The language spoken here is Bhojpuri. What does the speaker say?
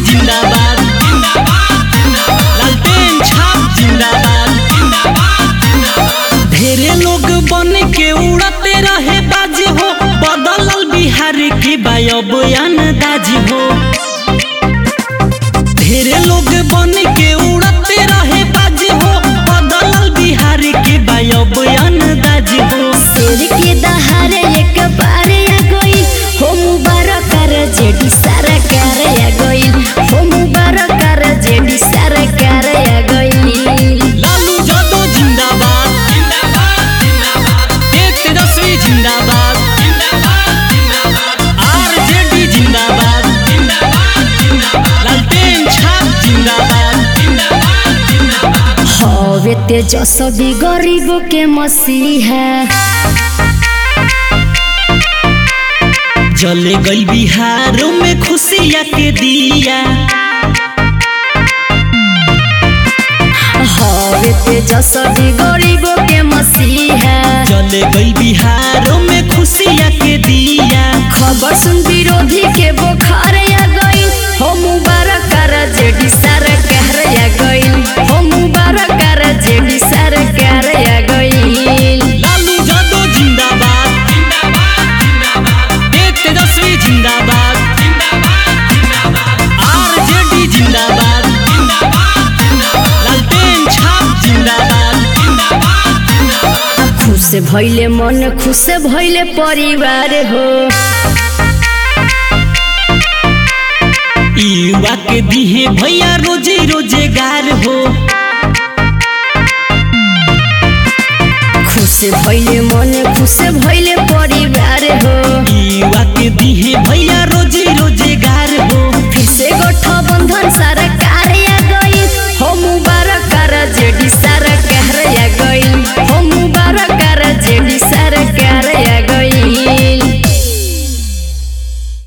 जिंदाबाद, लालटेन छाप जिंदाबाद। ढेरे लोग बन के उड़ते रहे बाजी हो, बदलल बिहार के बायब अंदाज हो। ढेरे लोग बन के उड़ते रहे बाजी हो, बदलल बिहार के बायब अंदाज हो। शेर के दहाड़े एक बार आ गइल, हो मुबारक कर जेडी सरकार आ गइल, हो मुबारक कर जेडी सरकार आ गइल। लालू यादव जिंदाबाद, एक तेजस्वी जिंदाबाद, आरजेडी जिंदाबाद, लालटेन छाप जिंदाबाद। हवे तेजस्वी गरीबों के मसीहा, जले गई बिहार में खुशियाँ के दिया। हवे तेजस्वी गरीबों के मसीहा, जले गई बिहार में खुशियाँ के दिया। खबर सुन विरोधी के बुखार आ गइल, हो मुबारक कर जेडी सरकार आ गइल, हो मुबारक कर जेडी सरकार आ गइल। लालू यादव जिंदाबाद, एक तेजस्वी जिंदाबाद, आरजेडी जिंदाबाद, लालटेन छाप जिंदाबाद। खुश भइले मन, खुश भइले परिवार हो, युवा के दिहे भैया रोजी रोजगार हो। खुश भइले मन, खुश भइले परिवार हो, युवा के दिहे भैया